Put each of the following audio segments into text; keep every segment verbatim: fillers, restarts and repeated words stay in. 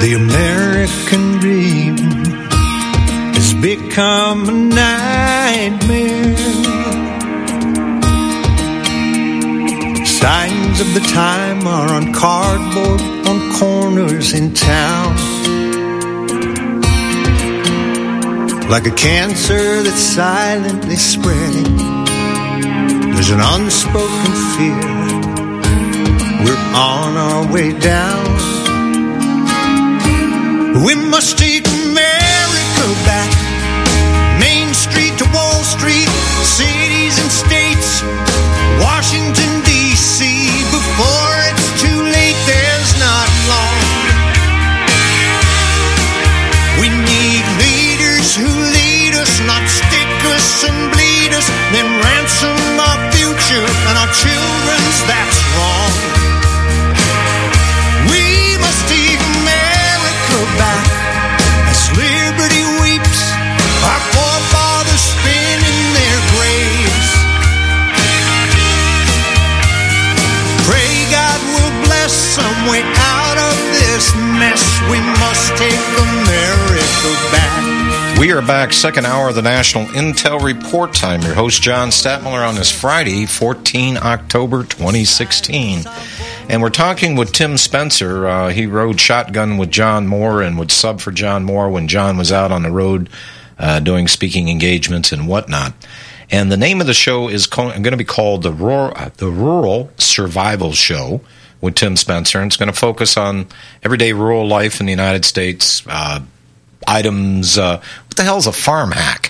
The American dream has become a nightmare. Signs of the time are on cardboard on corners in town. Like a cancer that's silently spreading, there's an unspoken fear. We're on our way down. We must take America back. Main Street to Wall Street, cities and states, Washington, D C Before it's too late, there's not long. We need leaders who lead us, not stick us and bleed us, then ransom our future and our children's. That's wrong. We must take America back as liberty weeps, our forefathers spin in their graves. Pray God will bless some way out of this mess. We must take America back. We are back, second hour of the National Intel Report. I'm your host, John Statmiller, on this Friday, the fourteenth of October, twenty sixteen. And we're talking with Tim Spencer. Uh, he rode shotgun with John Moore and would sub for John Moore when John was out on the road uh, doing speaking engagements and whatnot. And the name of the show is co- going to be called the Rural, uh, the Rural Survival Show with Tim Spencer. And it's going to focus on everyday rural life in the United States, uh, items. Uh, what the hell is a farm hack?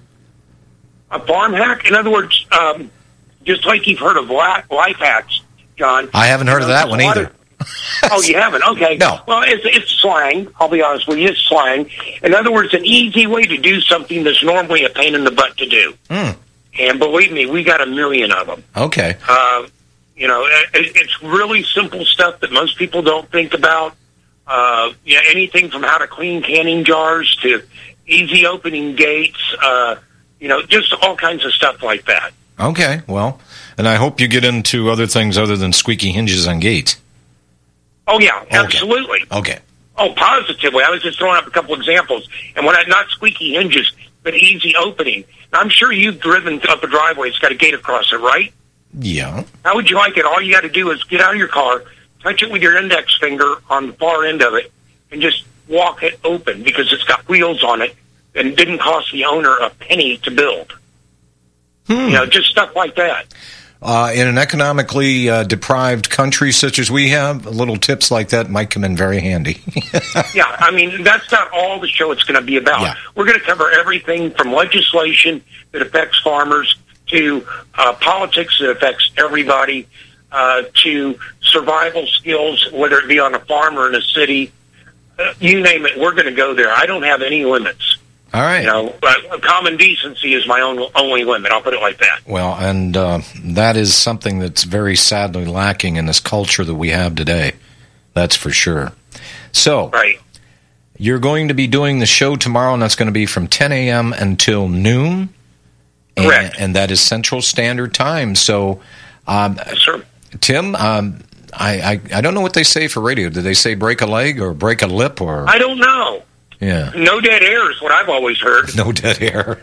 A farm hack? In other words, um, just like you've heard of life hacks, John. I haven't heard you know, of that one either. Of, oh, you haven't? Okay. No. Well, it's, it's slang. I'll be honest with you. It's slang. In other words, an easy way to do something that's normally a pain in the butt to do. Mm. And believe me, we got a million of them. Okay. Uh, you know, it, it's really simple stuff that most people don't think about. Uh, yeah, anything from how to clean canning jars to easy opening gates, uh, you know, just all kinds of stuff like that. Okay, well, and I hope you get into other things other than squeaky hinges on gates. Oh, yeah, okay. Absolutely. Okay. Oh, positively. I was just throwing up a couple examples. And when I, not squeaky hinges, but easy opening. Now, I'm sure you've driven up a driveway. It's got a gate across it, right? Yeah. How would you like it? All you got to do is get out of your car, touch it with your index finger on the far end of it, and just walk it open because it's got wheels on it and didn't cost the owner a penny to build. Hmm. You know, just stuff like that. Uh, in an economically uh, deprived country such as we have, little tips like that might come in very handy. Yeah, I mean, that's not all the show it's going to be about. Yeah. We're going to cover everything from legislation that affects farmers to uh, politics that affects everybody, uh, to survival skills, whether it be on a farm or in a city. Uh, you name it, we're going to go there. I don't have any limits. All right. You know, uh, common decency is my own only limit. I'll put it like that. Well, and uh, that is something that's very sadly lacking in this culture that we have today. That's for sure. So, right. You're going to be doing the show tomorrow, and that's going to be from ten a.m. until noon. Correct. And, and that is Central Standard Time. So, um, yes, sir. Tim, um, I, I I don't know what they say for radio. Do they say break a leg or break a lip? Or I don't know. Yeah. No dead air is what I've always heard. No dead air.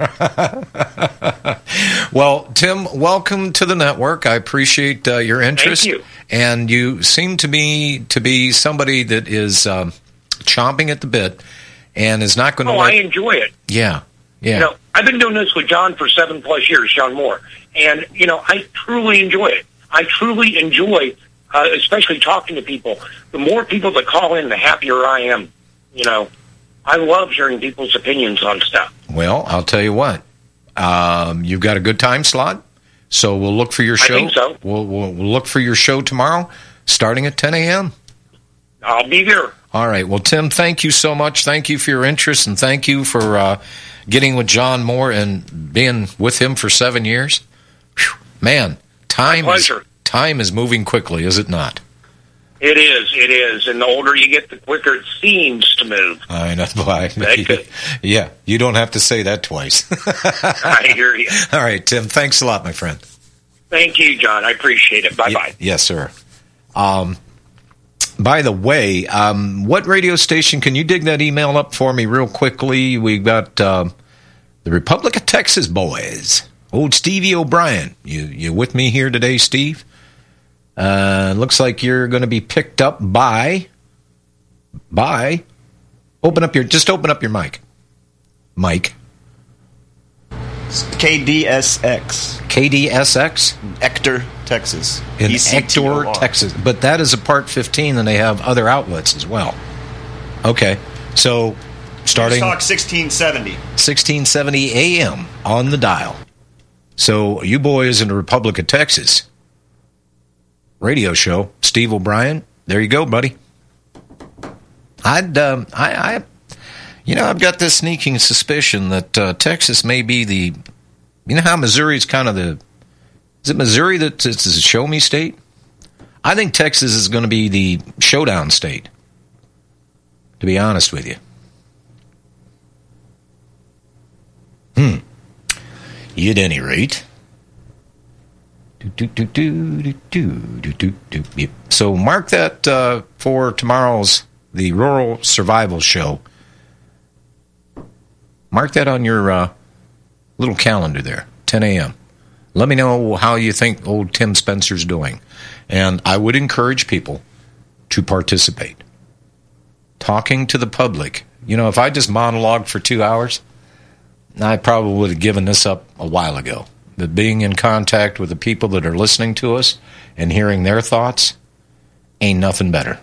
Well, Tim, welcome to the network. I appreciate uh, your interest. Thank you. And you seem to me to be somebody that is um, chomping at the bit and is not going to Oh, let... I enjoy it. Yeah, yeah. You know, I've been doing this with John for seven plus years, John Moore. And, you know, I truly enjoy it. I truly enjoy, uh, especially talking to people. The more people that call in, the happier I am, you know. I love hearing people's opinions on stuff. Well, I'll tell you what. Um, you've got a good time slot, so we'll look for your show. I think so. We'll, we'll, we'll look for your show tomorrow, starting at ten a.m. I'll be there. All right. Well, Tim, thank you so much. Thank you for your interest, and thank you for uh, getting with John Moore and being with him for seven years. Whew. Man, time is, time is moving quickly, is it not? It is, it is. And the older you get, the quicker it seems to move. I know. I, yeah, you don't have to say that twice. I hear you. All right, Tim, thanks a lot, my friend. Thank you, John. I appreciate it. Bye-bye. Y- yes, sir. Um, By the way, um, what radio station, can you dig that email up for me real quickly? We've got uh, the Republic of Texas boys. Old Stevie O'Brien. You you with me here today, Steve? Uh, looks like you're going to be picked up by, by, open up your, just open up your mic. Mike. K D S X. K D S X? Ector, Texas. In Ector, Texas. But that is a Part fifteen, and they have other outlets as well. Okay. So, starting... Talk sixteen seventy. sixteen seventy A M on the dial. So, you boys in the Republic of Texas radio show, Steve O'Brien, there you go, buddy. I'd, um, I, I... You know, I've got this sneaking suspicion that uh, Texas may be the... You know how Missouri's kind of the... Is it Missouri that is a show-me state? I think Texas is going to be the showdown state, to be honest with you. Hmm. At any rate. Do, do, do, do, do, do, do, do. Yep. So mark that uh, for tomorrow's the Rural Survival Show. Mark that on your uh, little calendar there, ten a.m. Let me know how you think old Tim Spencer's doing. And I would encourage people to participate. Talking to the public. You know, if I just monologued for two hours, I probably would have given this up a while ago. But being in contact with the people that are listening to us and hearing their thoughts ain't nothing better.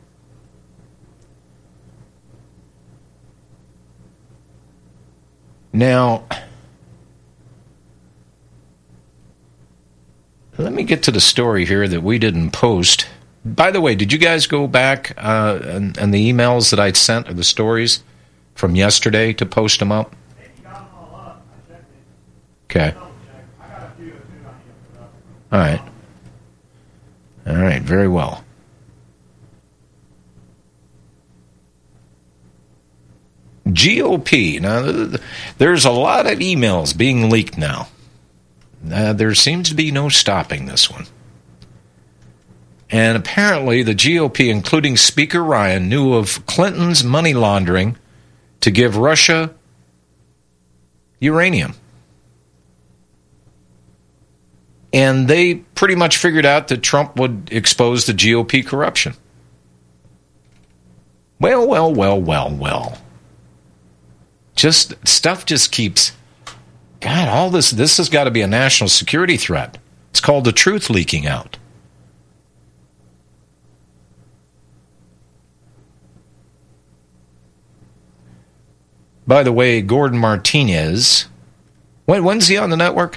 Now, let me get to the story here that we didn't post. By the way, did you guys go back uh, and, and the emails that I'd sent or the stories from yesterday to post them up? Okay. All right. All right, very well. G O P. Now, there's a lot of emails being leaked now. Uh, there seems to be no stopping this one. And apparently the G O P, including Speaker Ryan, knew of Clinton's money laundering to give Russia uranium. And they pretty much figured out that Trump would expose the G O P corruption. Well, well, well, well, well. Just, stuff just keeps... God, all this, this has got to be a national security threat. It's called the truth leaking out. By the way, Gordon Martinez, when, when's he on the network?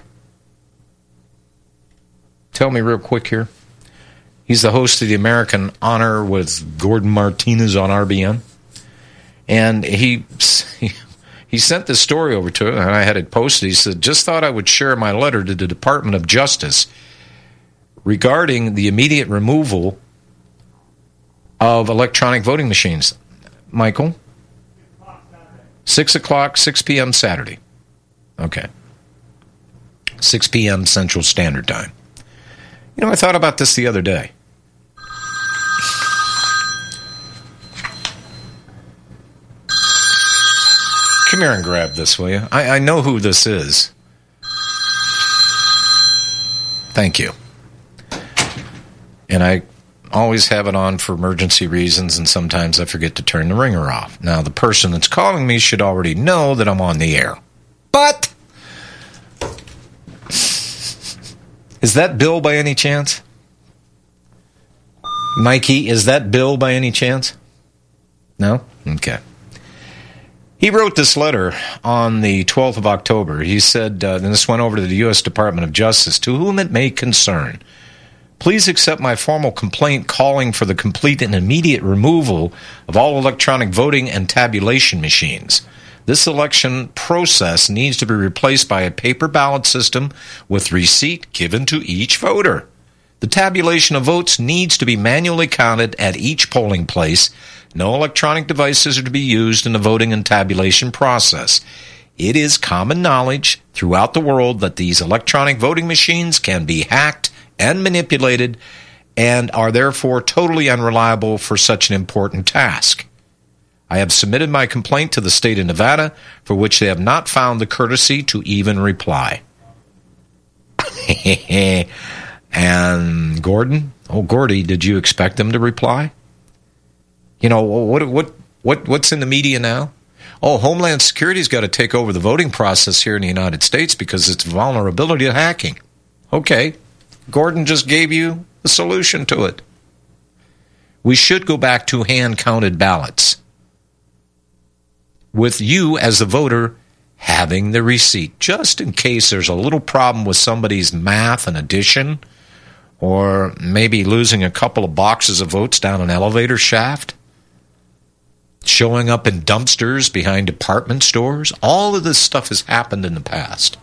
Tell me real quick here. He's the host of the American Honor with Gordon Martinez on R B N. And he... he He sent this story over to him, and I had it posted. He said, just thought I would share my letter to the Department of Justice regarding the immediate removal of electronic voting machines. Michael? six o'clock, six p.m. Saturday. Okay. six p.m. Central Standard Time. You know, I thought about this the other day. Come here and grab this, will you? I, I know who this is. Thank you. And I always have it on for emergency reasons, and sometimes I forget to turn the ringer off. Now, the person that's calling me should already know that I'm on the air. But, is that Bill by any chance? Mikey, is that Bill by any chance? No? Okay. He wrote this letter on the twelfth of October. He said, uh, and this went over to the U S Department of Justice, to whom it may concern. Please accept my formal complaint calling for the complete and immediate removal of all electronic voting and tabulation machines. This election process needs to be replaced by a paper ballot system with receipt given to each voter. The tabulation of votes needs to be manually counted at each polling place. No electronic devices are to be used in the voting and tabulation process. It is common knowledge throughout the world that these electronic voting machines can be hacked and manipulated, and are therefore totally unreliable for such an important task. I have submitted my complaint to the state of Nevada, for which they have not found the courtesy to even reply. And Gordon, oh Gordy, did you expect them to reply? You know, what what what what's in the media now? Oh, Homeland Security's got to take over the voting process here in the United States because it's vulnerability to hacking. Okay, Gordon just gave you the solution to it. We should go back to hand-counted ballots, with you as the voter having the receipt, just in case there's a little problem with somebody's math and addition, or maybe losing a couple of boxes of votes down an elevator shaft, showing up in dumpsters behind department stores. All of this stuff has happened in the past.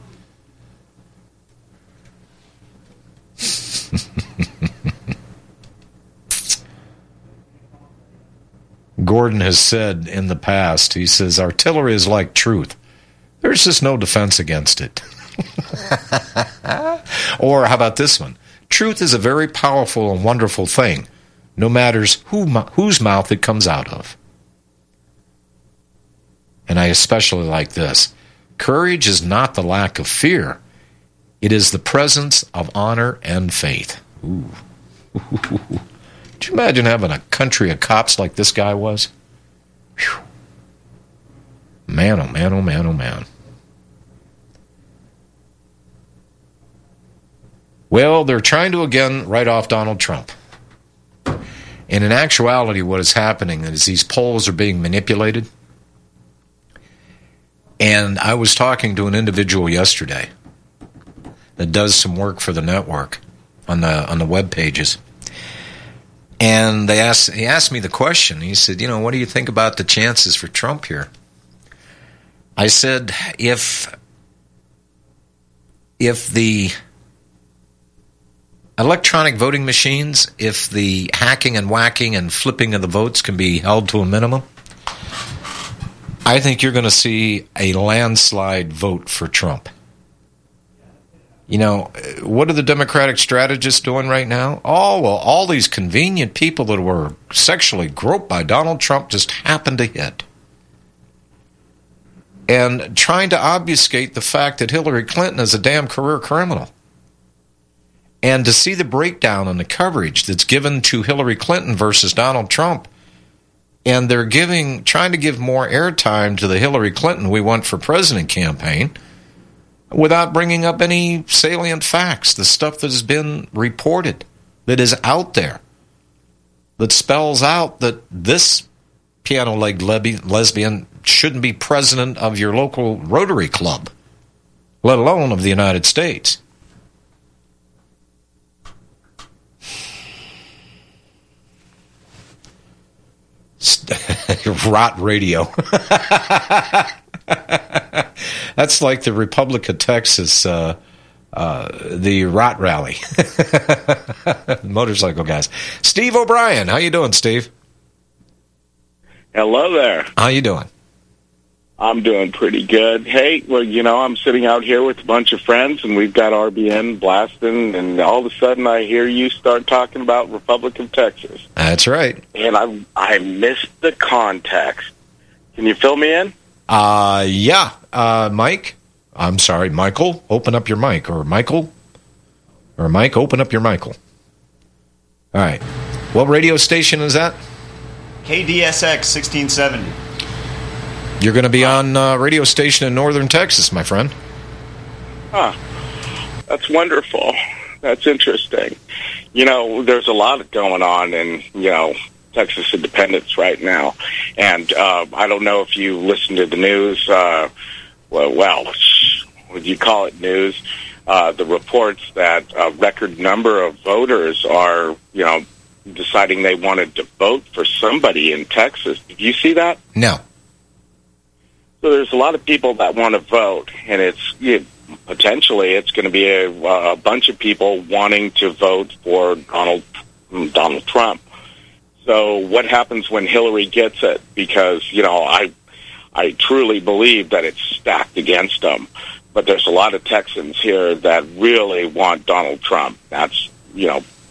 Gordon has said in the past, he says, artillery is like truth. There's just no defense against it. Or how about this one? Truth is a very powerful and wonderful thing, no matter who, whose mouth it comes out of. And I especially like this. Courage is not the lack of fear. It is the presence of honor and faith. Ooh. Could you imagine having a country of cops like this guy was? Whew. Man, oh man, oh man, oh man. Well, they're trying to again write off Donald Trump. And in actuality, what is happening is these polls are being manipulated. And I was talking to an individual yesterday that does some work for the network on the on the web pages. And they asked, he asked me the question. He said, you know, what do you think about the chances for Trump here? I said, if if the electronic voting machines, if the hacking and whacking and flipping of the votes can be held to a minimum, I think you're going to see a landslide vote for Trump. You know, what are the Democratic strategists doing right now? Oh, well, all these convenient people that were sexually groped by Donald Trump just happened to hit. And trying to obfuscate the fact that Hillary Clinton is a damn career criminal. And to see the breakdown in the coverage that's given to Hillary Clinton versus Donald Trump, and they're giving, trying to give more airtime to the Hillary Clinton we want for president campaign, without bringing up any salient facts, the stuff that has been reported, that is out there, that spells out that this piano-legged lesbian shouldn't be president of your local Rotary Club, let alone of the United States. Rot radio. That's like the Republic of Texas, uh, uh, the Rot Rally. Motorcycle guys. Steve O'Brien, how you doing, Steve? Hello there. How you doing? I'm doing pretty good. Hey, well, you know, I'm sitting out here with a bunch of friends, and we've got R B N blasting, and all of a sudden I hear you start talking about Republic of Texas. That's right. And I I missed the context. Can you fill me in? Uh, yeah. Uh, Mike? I'm sorry, Michael, open up your mic. Or Michael? Or Mike, open up your Michael. All right. What radio station is that? K D S X sixteen seventy. You're going to be on a radio station in northern Texas, my friend. Huh. That's wonderful. That's interesting. You know, there's a lot going on in, you know, Texas independence right now. And uh, I don't know if you listen to the news. Uh, well, well, would you call it news? Uh, the reports that a record number of voters are, you know, deciding they wanted to vote for somebody in Texas. Did you see that? No. So there's a lot of people that want to vote, and it's you, potentially it's going to be a, a bunch of people wanting to vote for Donald Donald Trump. So what happens when Hillary gets it? Because, you know, I I truly believe that it's stacked against them. But there's a lot of Texans here that really want Donald Trump. That's, you know,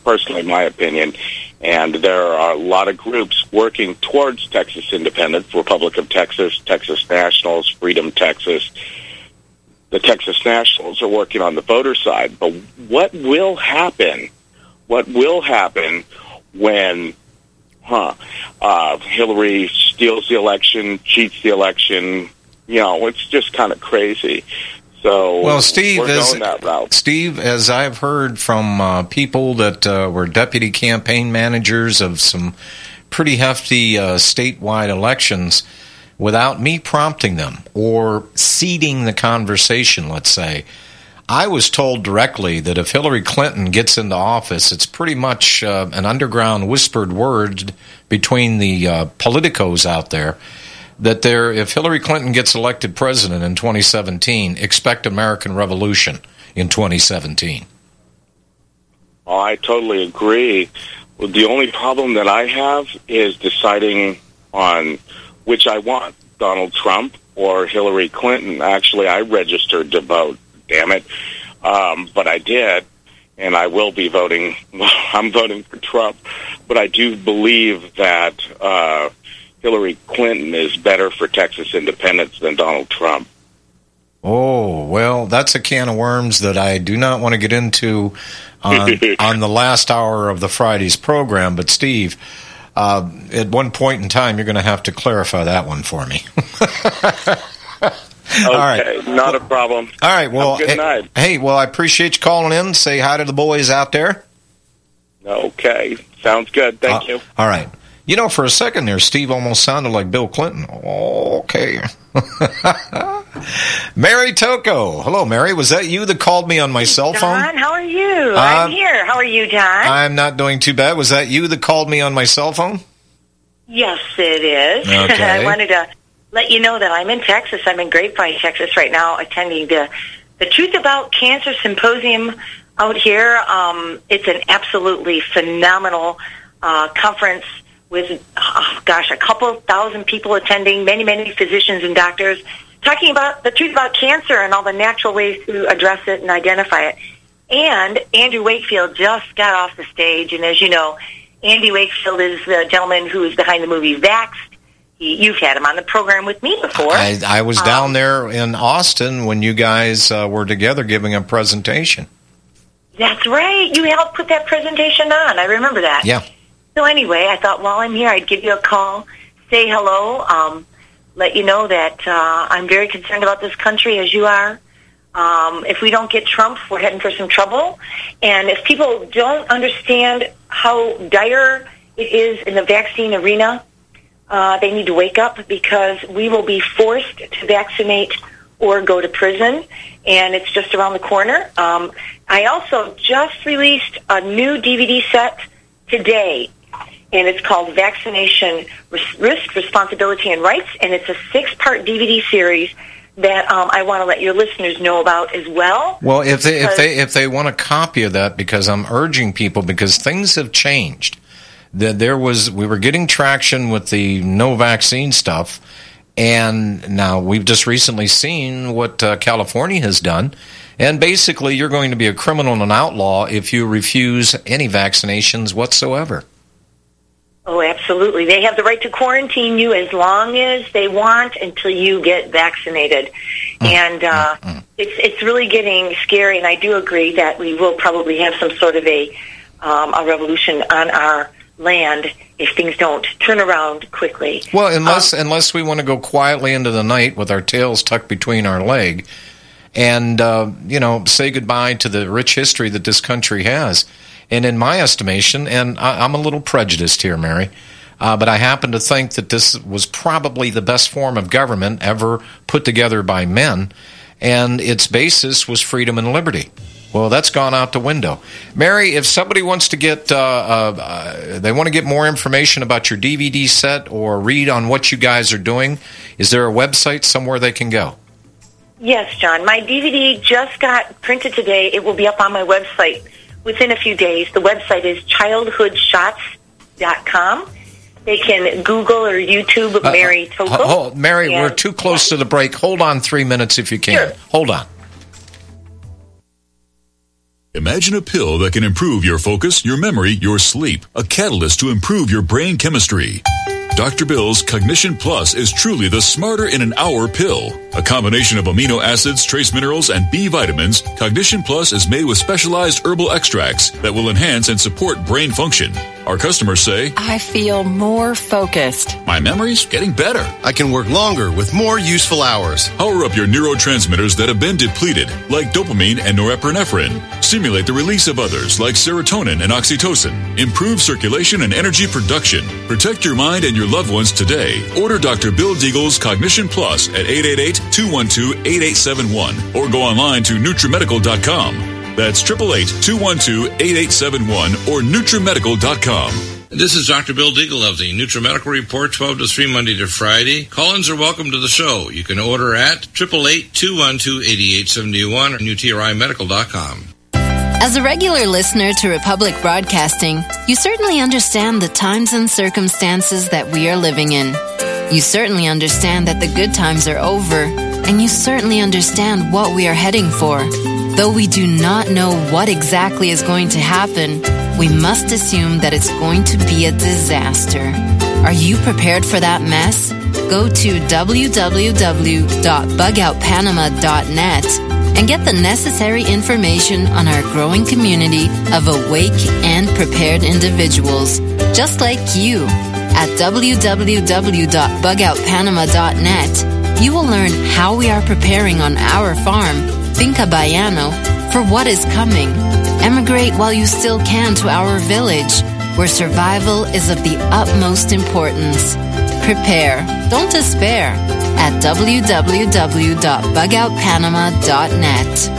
personally my opinion. And there are a lot of groups working towards Texas independence: Republic of Texas, Texas Nationals, Freedom Texas. The Texas Nationals are working on the voter side. But what will happen? What will happen when, huh, uh, Hillary steals the election, cheats the election? You know, it's just kind of crazy. So well, Steve, we're as, going that route. Steve, as I've heard from uh, people that uh, were deputy campaign managers of some pretty hefty uh, statewide elections, without me prompting them or seeding the conversation, let's say, I was told directly that if Hillary Clinton gets into office, it's pretty much uh, an underground whispered word between the uh, politicos out there that there, if Hillary Clinton gets elected president in twenty seventeen, expect American Revolution in twenty seventeen. Oh, I totally agree. Well, the only problem that I have is deciding on which I want, Donald Trump or Hillary Clinton. Actually, I registered to vote, damn it. Um, but I did, and I will be voting. Well, I'm voting for Trump, but I do believe that uh, Hillary Clinton is better for Texas independence than Donald Trump. Oh, well, that's a can of worms that I do not want to get into on, on the last hour of the Friday's program. But, Steve, uh, at one point in time, you're going to have to clarify that one for me. Okay, all right. Not a problem. All right, well, Have a good hey, night. hey, well, I appreciate you calling in. Say hi to the boys out there. Okay, sounds good. Thank uh, you. All right. You know, for a second there, Steve almost sounded like Bill Clinton. Okay. Mary Toko. Hello, Mary. Was that you that called me on my cell phone? John, how are you? Uh, I'm here. How are you, John? I'm not doing too bad. Was that you that called me on my cell phone? Yes, it is. Okay. I wanted to let you know that I'm in Texas. I'm in Grapevine, Texas right now, attending the, the Truth About Cancer Symposium out here. Um, it's an absolutely phenomenal uh, conference with, oh, gosh, a couple thousand people attending, many, many physicians and doctors, talking about the truth about cancer and all the natural ways to address it and identify it. And Andrew Wakefield just got off the stage, and as you know, Andy Wakefield is the gentleman who is behind the movie Vaxxed. He, you've had him on the program with me before. I, I was um, down there in Austin when you guys uh, were together giving a presentation. That's right. You helped put that presentation on. I remember that. Yeah. So anyway, I thought while I'm here, I'd give you a call, say hello, um, let you know that uh, I'm very concerned about this country, as you are. Um, if we don't get Trump, we're heading for some trouble. And if people don't understand how dire it is in the vaccine arena, uh, they need to wake up, because we will be forced to vaccinate or go to prison, and it's just around the corner. Um, I also just released a new D V D set today, and it's called Vaccination Risk, Responsibility, and Rights, and it's a six-part D V D series that um, I want to let your listeners know about as well. Well, if they if they if they want a copy of that, because I'm urging people, because things have changed. That there was we were getting traction with the no vaccine stuff, and now we've just recently seen what uh, California has done. And basically, you're going to be a criminal and an outlaw if you refuse any vaccinations whatsoever. Oh, absolutely. They have the right to quarantine you as long as they want until you get vaccinated. Mm. And uh, mm. it's it's really getting scary, and I do agree that we will probably have some sort of a um, a revolution on our land if things don't turn around quickly. Well, unless um, unless we want to go quietly into the night with our tails tucked between our leg and, uh, you know, say goodbye to the rich history that this country has. And in my estimation, and I, I'm a little prejudiced here, Mary, uh, but I happen to think that this was probably the best form of government ever put together by men, and its basis was freedom and liberty. Well, that's gone out the window. Mary, if somebody wants to get, uh, uh, uh, they want to get more information about your D V D set or read on what you guys are doing, is there a website somewhere they can go? Yes, John. My D V D just got printed today. It will be up on my website within a few days. The website is childhood shots dot com. They can Google or YouTube uh, Mary Toko. Uh, oh, Mary, we're too close yeah. yeah. to the break. Hold on three minutes if you can. Sure. Hold on. Imagine a pill that can improve your focus, your memory, your sleep. A catalyst to improve your brain chemistry. Doctor Bill's Cognition Plus is truly the smarter in an hour pill. A combination of amino acids, trace minerals, and B vitamins, Cognition Plus is made with specialized herbal extracts that will enhance and support brain function. Our customers say, I feel more focused. My memory's getting better. I can work longer with more useful hours. Power up your neurotransmitters that have been depleted, like dopamine and norepinephrine. Stimulate the release of others, like serotonin and oxytocin. Improve circulation and energy production. Protect your mind and your loved ones today. Order Doctor Bill Deagle's Cognition Plus at eight eight eight, two one two, eight eight seven one or go online to Nutrimedical dot com. That's eight eight eight, two one two, eight eight seven one or Nutrimedical dot com. This is Doctor Bill Deagle of the NutriMedical Report, twelve to three, Monday to Friday. Call-ins are welcome to the show. You can order at eight eight eight, two one two, eight eight seven one or Nutri Medical dot com. As a regular listener to Republic Broadcasting, you certainly understand the times and circumstances that we are living in. You certainly understand that the good times are over, and you certainly understand what we are heading for. Though we do not know what exactly is going to happen, we must assume that it's going to be a disaster. Are you prepared for that mess? Go to w w w dot bug out panama dot net and get the necessary information on our growing community of awake and prepared individuals, just like you. At w w w dot bug out panama dot net, you will learn how we are preparing on our farm, Finca Bayano, for what is coming. Emigrate while you still can to our village, where survival is of the utmost importance. Prepare, don't despair, at w w w dot bug out panama dot net.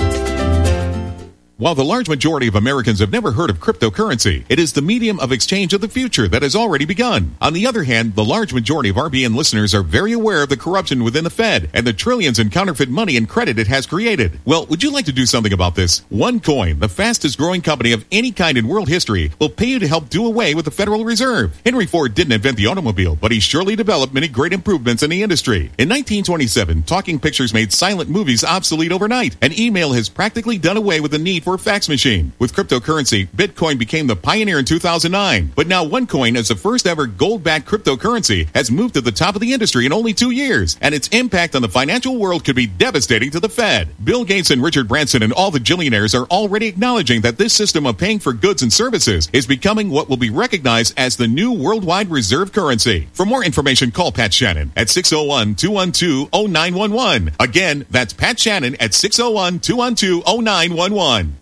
While the large majority of Americans have never heard of cryptocurrency, it is the medium of exchange of the future that has already begun. On the other hand, the large majority of R B N listeners are very aware of the corruption within the Fed and the trillions in counterfeit money and credit it has created. Well, would you like to do something about this? OneCoin, the fastest growing company of any kind in world history, will pay you to help do away with the Federal Reserve. Henry Ford didn't invent the automobile, but he surely developed many great improvements in the industry. In nineteen twenty-seven, talking pictures made silent movies obsolete overnight, and email has practically done away with the need for a fax machine. With cryptocurrency, Bitcoin became the pioneer in two thousand nine. But now OneCoin, as the first ever gold-backed cryptocurrency, has moved to the top of the industry in only two years. And its impact on the financial world could be devastating to the Fed. Bill Gates and Richard Branson and all the billionaires are already acknowledging that this system of paying for goods and services is becoming what will be recognized as the new worldwide reserve currency. For more information, call Pat Shannon at six oh one, two one two, oh nine one one. Again, that's Pat Shannon at six oh one, two one two, oh nine one one.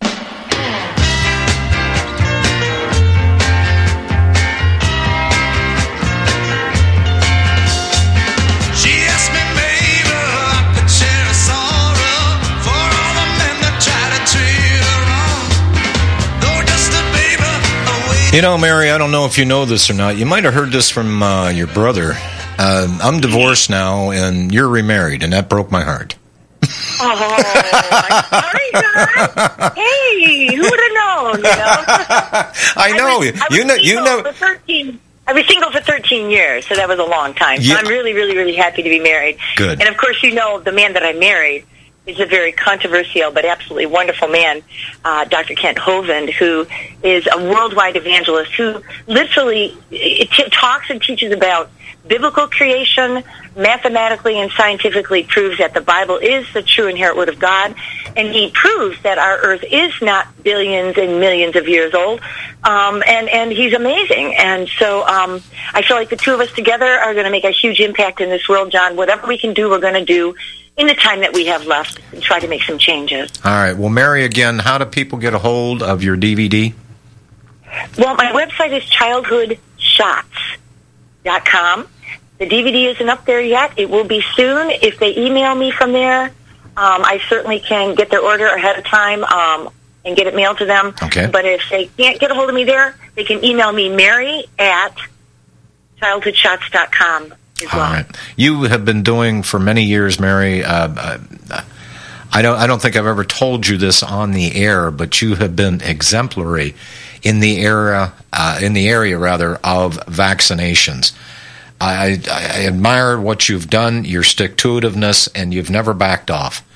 You know, Mary, I don't know if you know this or not. You might have heard this from uh, your brother. Uh, I'm divorced now, and you're remarried, and that broke my heart. Oh, I'm sorry, John. Hey, who would have known? You know, I know. I was, I was you know. You know. For thirteen, I was single for thirteen years, so that was a long time. So Yeah. I'm really, really, really happy to be married. Good. And of course, you know, the man that I married is a very controversial but absolutely wonderful man, uh, Doctor Kent Hovind, who is a worldwide evangelist who literally it t- talks and teaches about biblical creation, mathematically and scientifically proves that the Bible is the true inherent word of God, and he proves that our earth is not billions and millions of years old, um, and, and he's amazing. And so um, I feel like the two of us together are going to make a huge impact in this world, John. Whatever we can do, we're going to do in the time that we have left and try to make some changes. All right. Well, Mary, again, how do people get a hold of your D V D? Well, my website is childhood shots dot com. The D V D isn't up there yet. It will be soon. If they email me from there, um, I certainly can get their order ahead of time um, and get it mailed to them. Okay. But if they can't get a hold of me there, they can email me, Mary at childhood shots dot com. As well. All right. You have been doing for many years, Mary. Uh, uh, I don't. I don't think I've ever told you this on the air, but you have been exemplary in the era, uh, in the area rather, of vaccinations. I, I, I admire what you've done, your stick-to-itiveness, and you've never backed off.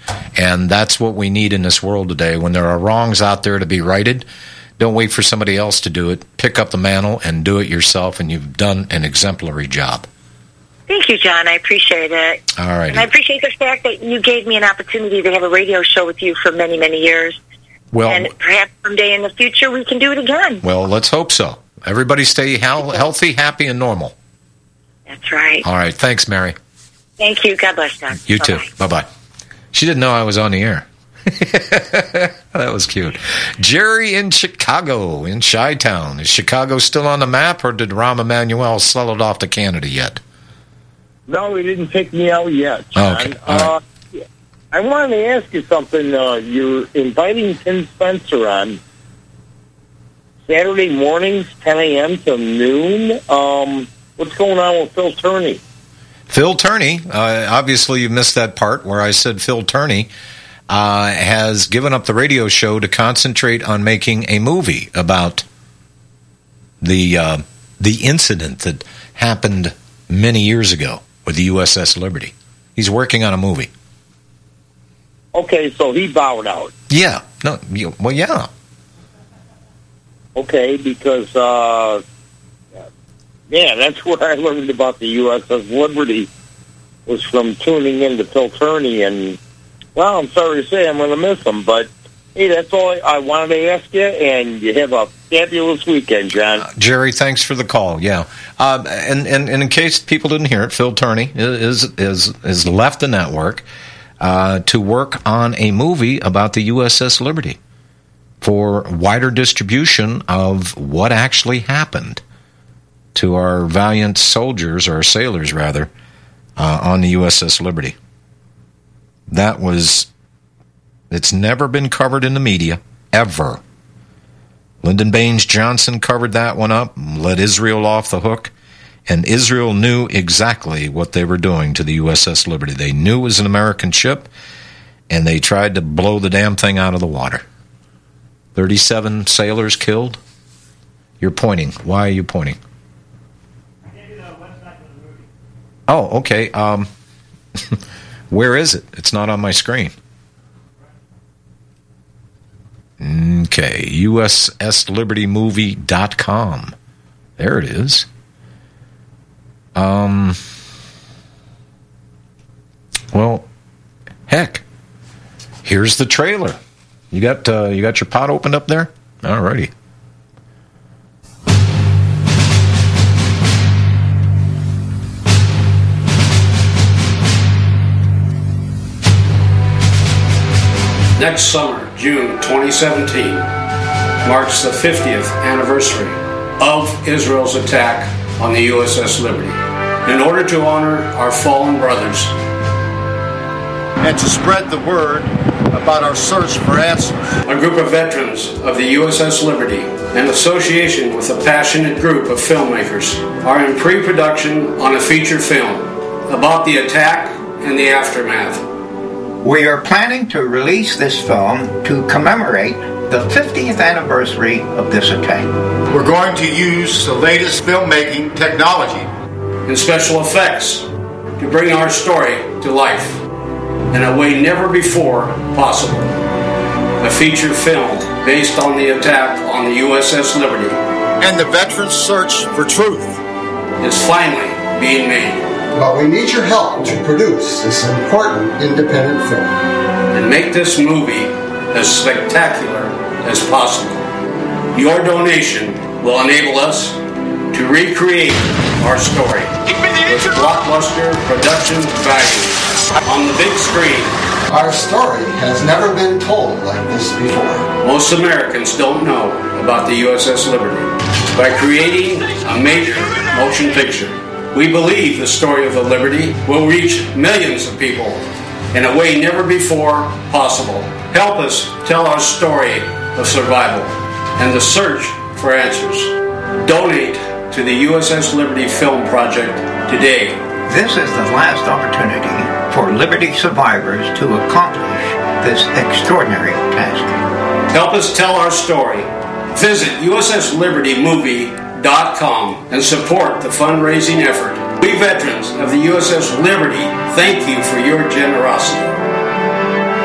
And that's what we need in this world today. When there are wrongs out there to be righted, don't wait for somebody else to do it. Pick up the mantle and do it yourself, and you've done an exemplary job. Thank you, John. I appreciate it. All right. And I appreciate the fact that you gave me an opportunity to have a radio show with you for many, many years. Well, and perhaps someday in the future we can do it again. Well, let's hope so. Everybody stay he- healthy, happy, and normal. That's right. All right. Thanks, Mary. Thank you. God bless, John. You Bye-bye. too. Bye-bye. She didn't know I was on the air. That was cute. Jerry in Chicago, in Chi-Town. Is Chicago still on the map, or did Rahm Emanuel sell it off to Canada yet? No, he didn't pick me out yet, John. Okay. Uh, I wanted to ask you something. Uh, you're inviting Tim Spencer on Saturday mornings, ten a.m. to noon. Um, what's going on with Phil Turney? Phil Turney, uh, obviously you missed that part where I said Phil Turney uh, has given up the radio show to concentrate on making a movie about the uh, the incident that happened many years ago with the U S S Liberty. He's working on a movie. Okay, so he bowed out. Yeah. No. You, well, yeah. Okay, because uh, yeah, that's what I learned about the U S S Liberty was from tuning in to Phil Turney, and well, I'm sorry to say I'm going to miss him, but hey, that's all I, I wanted to ask you, and you have a fabulous weekend, John. Uh, Jerry, thanks for the call. Yeah, uh, and, and and in case people didn't hear it, Phil Turney is is is left the network uh, to work on a movie about the U S S Liberty for wider distribution of what actually happened to our valiant soldiers, or sailors rather, uh, on the U S S Liberty. That was, it's never been covered in the media, ever. Lyndon Baines Johnson covered that one up, let Israel off the hook, and Israel knew exactly what they were doing to the U S S Liberty. They knew it was an American ship, and they tried to blow the damn thing out of the water. thirty-seven sailors killed? You're pointing. Why are you pointing? Oh, okay. Um, where is it? It's not on my screen. Okay, U S S Liberty Movie dot com. There it is. Um. Well, heck, here's the trailer. You got uh, you got your pot opened up there? Alrighty. Next summer, June twenty seventeen, marks the fiftieth anniversary of Israel's attack on the U S S Liberty. In order to honor our fallen brothers and to spread the word about our search for answers, a group of veterans of the U S S Liberty, in association with a passionate group of filmmakers, are in pre-production on a feature film about the attack and the aftermath. We are planning to release this film to commemorate the fiftieth anniversary of this attack. We're going to use the latest filmmaking technology and special effects to bring our story to life in a way never before possible. A feature film based on the attack on the U S S Liberty and the veterans' search for truth is finally being made. But we need your help to produce this important independent film and make this movie as spectacular as possible. Your donation will enable us to recreate our story with blockbuster production value on the big screen. Our story has never been told like this before. Most Americans don't know about the U S S Liberty. By creating a major motion picture, we believe the story of the Liberty will reach millions of people in a way never before possible. Help us tell our story of survival and the search for answers. Donate to the U S S Liberty Film Project today. This is the last opportunity for Liberty survivors to accomplish this extraordinary task. Help us tell our story. Visit U S S Liberty Movie dot com and support the fundraising effort. We veterans of the U S S Liberty thank you for your generosity.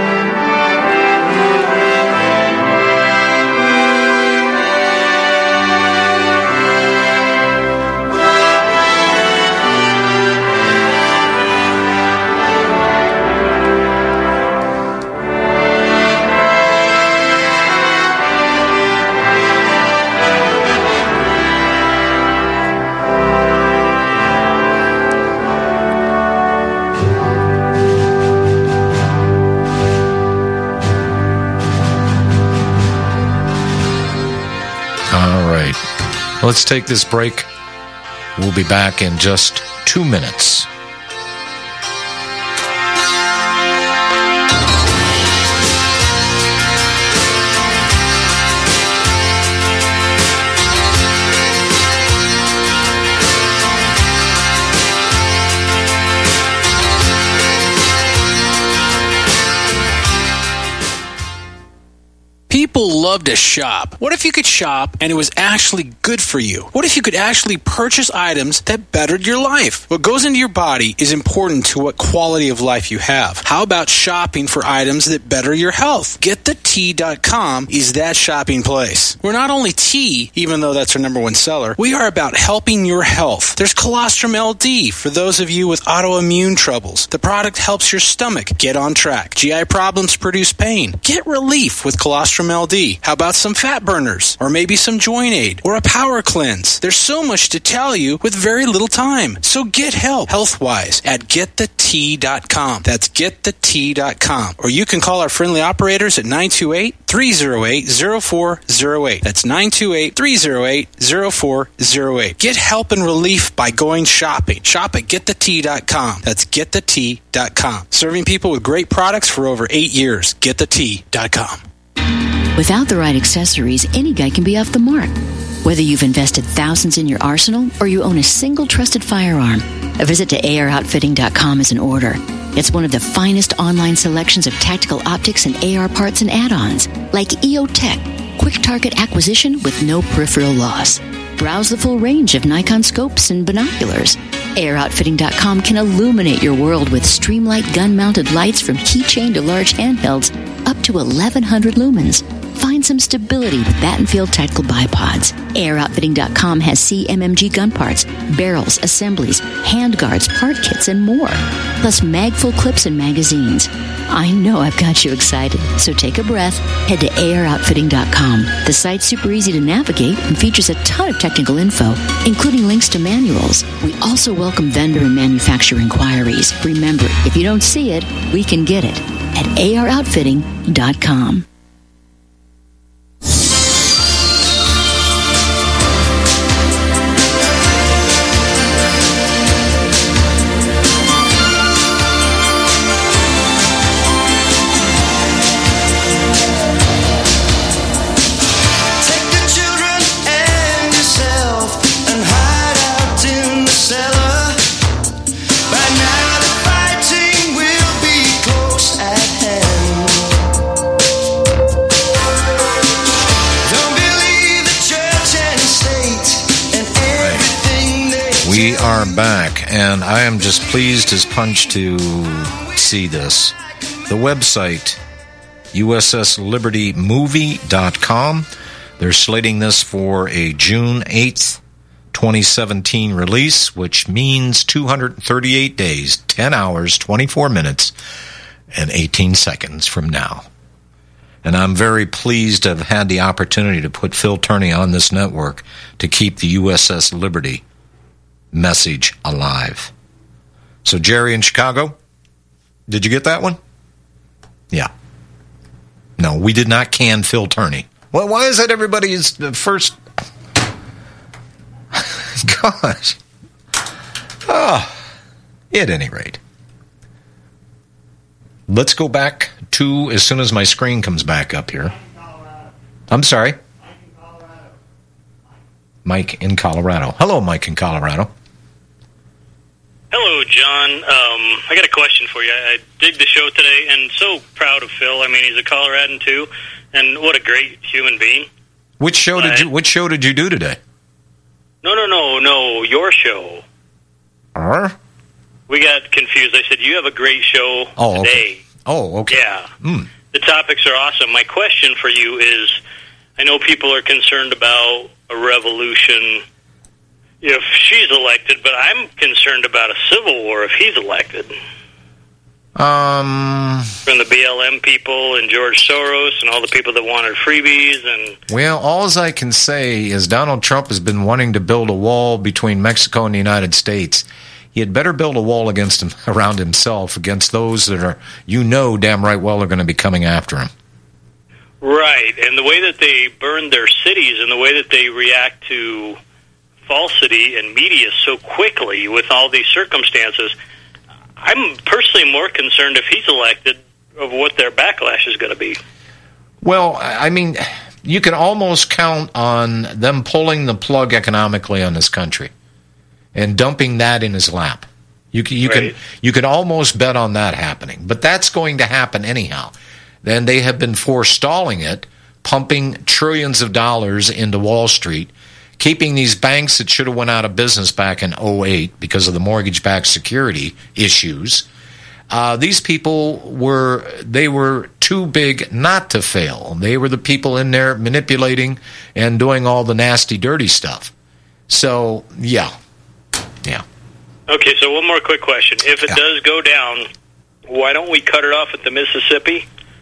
All right. Let's take this break. We'll be back in just two minutes. People love to shop. What if you could shop and it was actually good for you? What if you could actually purchase items that bettered your life? What goes into your body is important to what quality of life you have. How about shopping for items that better your health? Get the tea dot com is that shopping place. We're not only tea, even though that's our number one seller, we are about helping your health. There's Colostrum L D for those of you with autoimmune troubles. The product helps your stomach get on track. G I problems produce pain. Get relief with Colostrum L D. How about some fat burners? Or maybe some joint aid? Or a power cleanse? There's so much to tell you with very little time. So get help health-wise at get the tea dot com. That's get the tea dot com. Or you can call our friendly operators at nine two eight, three oh eight, oh four oh eight. That's nine two eight, three oh eight, oh four oh eight. Get help and relief by going shopping. Shop at get the tea dot com. That's get the tea dot com. Serving people with great products for over eight years. get the tea dot com. Without the right accessories, any guy can be off the mark. Whether you've invested thousands in your arsenal or you own a single trusted firearm, a visit to A R outfitting dot com is in order. It's one of the finest online selections of tactical optics and A R parts and add-ons, like E O Tech, quick target acquisition with no peripheral loss. Browse the full range of Nikon scopes and binoculars. A R outfitting dot com can illuminate your world with Streamlight gun-mounted lights from keychain to large handhelds up to eleven hundred lumens. Find some stability with Battenfield Tactical Bipods. A R outfitting dot com has C M M G gun parts, barrels, assemblies, handguards, part kits, and more. Plus mag-full clips and magazines. I know I've got you excited, so take a breath. Head to A R outfitting dot com. The site's super easy to navigate and features a ton of technical info, including links to manuals. We also welcome vendor and manufacturer inquiries. Remember, if you don't see it, we can get it at A R outfitting dot com. We are back, and I am just pleased as punch to see this. The website, U S S Liberty Movie dot com. They're slating this for a June eighth, twenty seventeen release, which means two hundred thirty-eight days, ten hours, twenty-four minutes, and eighteen seconds from now. And I'm very pleased to have had the opportunity to put Phil Turney on this network to keep the U S S Liberty message alive. So Jerry in Chicago, did you get that one? Yeah. No, we did not can Phil Turney. Well, why is that everybody's first? Gosh. Oh, at any rate. Let's go back to, as soon as my screen comes back up here. I'm sorry. Mike in Colorado. Hello, Mike in Colorado. Hello, John. Um, I got a question for you. I dig the show today, and so proud of Phil. I mean, he's a Coloradan too, and what a great human being. Which show did you? Which show did you do today? No, no, no, no. Your show. Uh? We got confused. I said you have a great show oh, today. Okay. Oh, okay. Yeah. Mm. The topics are awesome. My question for you is: I know people are concerned about a revolution if she's elected, but I'm concerned about a civil war if he's elected. Um, From the B L M people and George Soros and all the people that wanted freebies and... Well, all I can say is Donald Trump has been wanting to build a wall between Mexico and the United States. He had better build a wall against him, around himself, against those that are, you know, damn right well are going to be coming after him. Right, and the way that they burn their cities and the way that they react to falsity and media so quickly with all these circumstances, I'm personally more concerned if he's elected of what their backlash is going to be. Well, I mean, you can almost count on them pulling the plug economically on this country and dumping that in his lap. You can, you Right. can you can almost bet on that happening, but that's going to happen anyhow. Then they have been forestalling it, pumping trillions of dollars into Wall Street, keeping these banks that should have went out of business back in oh eight because of the mortgage-backed security issues. Uh, these people were they were too big not to fail. They were the people in there manipulating and doing all the nasty, dirty stuff. So, yeah, yeah. Okay, so one more quick question. If it does go down, why don't we cut it off at the Mississippi?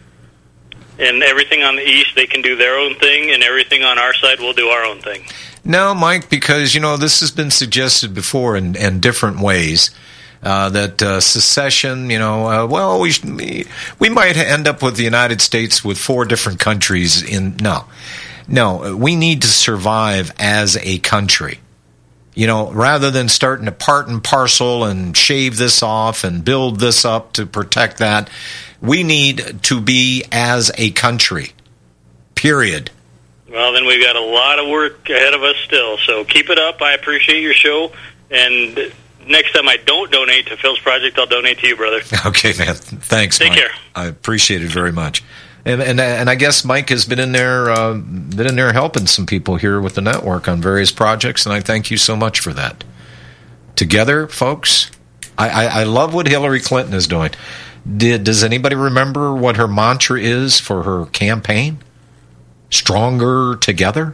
And everything on the east, they can do their own thing, and everything on our side, we'll do our own thing. No, Mike, because, you know, this has been suggested before in, in different ways. Uh, that uh, secession, you know, uh, well, we, should, we might end up with the United States with four different countries in. No, no, we need to survive as a country. You know, rather than starting to part and parcel and shave this off and build this up to protect that, we need to be as a country, period. Well, then we've got a lot of work ahead of us still, so keep it up. I appreciate your show, and next time I don't donate to Phil's project, I'll donate to you, brother. Okay, man. Thanks, Take Mike. care. I appreciate it very much. And and and I guess Mike has been in there, uh, been in there helping some people here with the network on various projects, and I thank you so much for that. Together, folks, I, I, I love what Hillary Clinton is doing. Did does anybody remember what her mantra is for her campaign? Stronger together.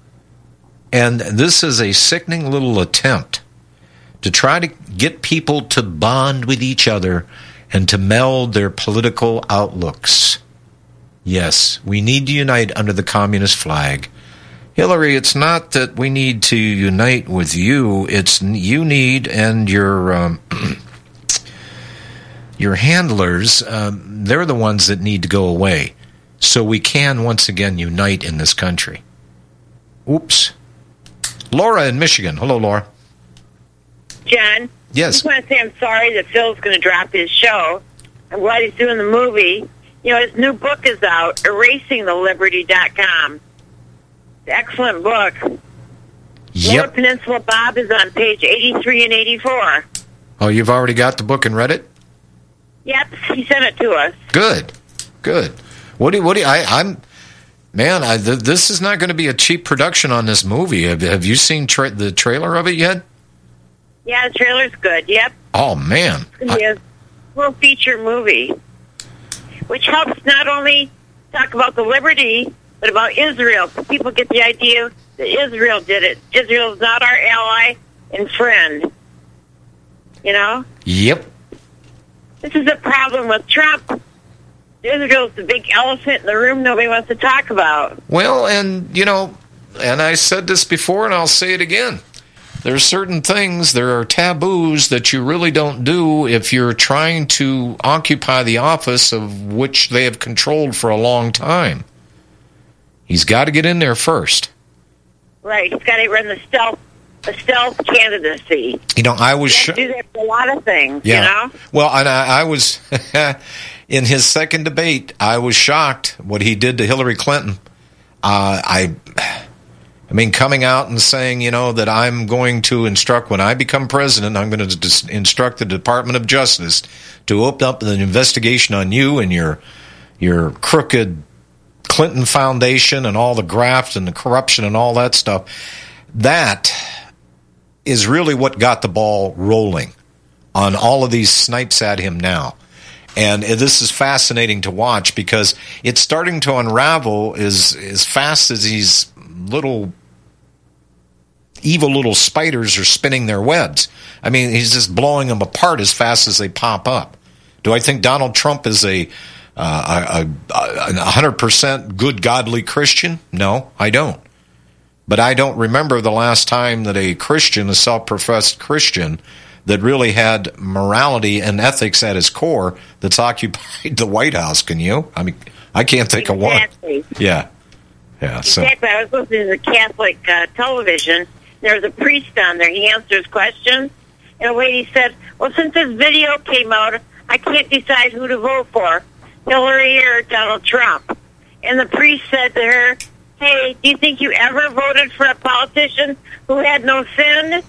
And this is a sickening little attempt to try to get people to bond with each other and to meld their political outlooks. Yes, we need to unite under the communist flag. Hillary, it's not that we need to unite with you. It's you need and your um, your handlers, um, they're the ones that need to go away so we can once again unite in this country. Oops. Laura in Michigan. Hello, Laura. John? Yes. I just want to say I'm sorry that Phil's going to drop his show. I'm glad he's doing the movie. You know, his new book is out, erasing the liberty dot com. It's an excellent book. Yep. Lower Peninsula Bob is on page eighty-three and eighty-four. Oh, you've already got the book and read it? Yep, he sent it to us. Good. Good. What do you, what do you, I, I'm, man, I, th- this is not going to be a cheap production on this movie. Have, have you seen tra- the trailer of it yet? Yeah, the trailer's good. Yep. Oh, man. It's going to be a full feature movie, which helps not only talk about the liberty, but about Israel. People get the idea that Israel did it. Israel is not our ally and friend. You know? Yep. This is a problem with Trump. Israel's the big elephant in the room nobody wants to talk about. Well, and, you know, and I said this before and I'll say it again. There are certain things, there are taboos that you really don't do if you're trying to occupy the office of which they have controlled for a long time. He's got to get in there first. Right. He's got to run the stealth, the stealth candidacy. You know, I was... He has to do that for a lot of things, yeah. you know? Well, and I, I was... in his second debate, I was shocked what he did to Hillary Clinton. Uh, I... I mean, coming out and saying, you know, that I'm going to instruct, when I become president, I'm going to dis- instruct the Department of Justice to open up an investigation on you and your your crooked Clinton Foundation and all the graft and the corruption and all that stuff. That is really what got the ball rolling on all of these snipes at him now. And this is fascinating to watch because it's starting to unravel as, as fast as these little evil little spiders are spinning their webs. I mean, he's just blowing them apart as fast as they pop up. Do I think Donald Trump is a uh, a, a, a one hundred percent good, godly Christian? No, I don't. But I don't remember the last time that a Christian, a self-professed Christian, that really had morality and ethics at his core that's occupied the White House. Can you? I mean, I can't think exactly. of one. Yeah. Yeah. So. Exactly. I was listening to Catholic uh, television. There was a priest on there. He answers questions. And a lady said, well, since this video came out, I can't decide who to vote for, Hillary or Donald Trump. And the priest said to her, hey, do you think you ever voted for a politician who had no sin?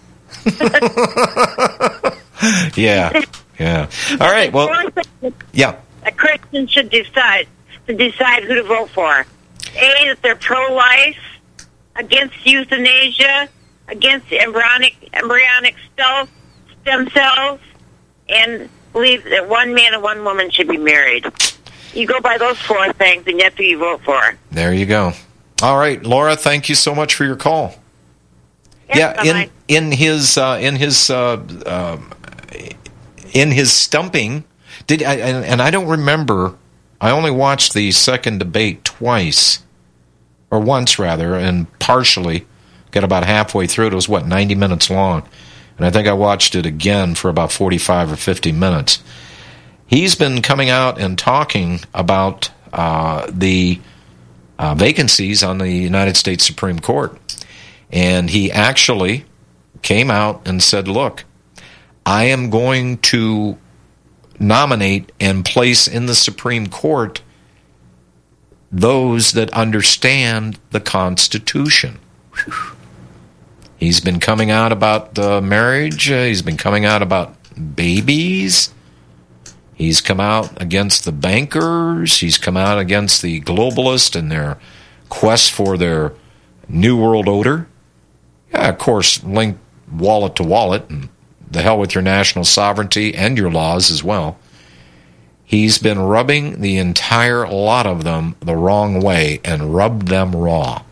Yeah. Yeah. All right. Well, yeah. A Christian should decide to decide who to vote for. A, that they're pro-life, against euthanasia, against embryonic embryonic cell, stem cells, and believe that one man and one woman should be married. You go by those four things, and that's who you vote for. There you go. All right, Laura. Thank you so much for your call. Yes, yeah. In in his uh, in his uh, um, in his stumping, did I, and, and I don't remember. I only watched the second debate twice, or once rather, and partially. Got about halfway through it. It was, what, ninety minutes long. And I think I watched it again for about forty-five or fifty minutes. He's been coming out and talking about uh, the uh, vacancies on the United States Supreme Court. And he actually came out and said, look, I am going to nominate and place in the Supreme Court those that understand the Constitution. Whew. He's been coming out about uh, marriage. Uh, he's been coming out about babies. He's come out against the bankers. He's come out against the globalists and their quest for their New World Order. Yeah, of course, linked wallet to wallet, and the hell with your national sovereignty and your laws as well. He's been rubbing the entire lot of them the wrong way and rubbed them raw.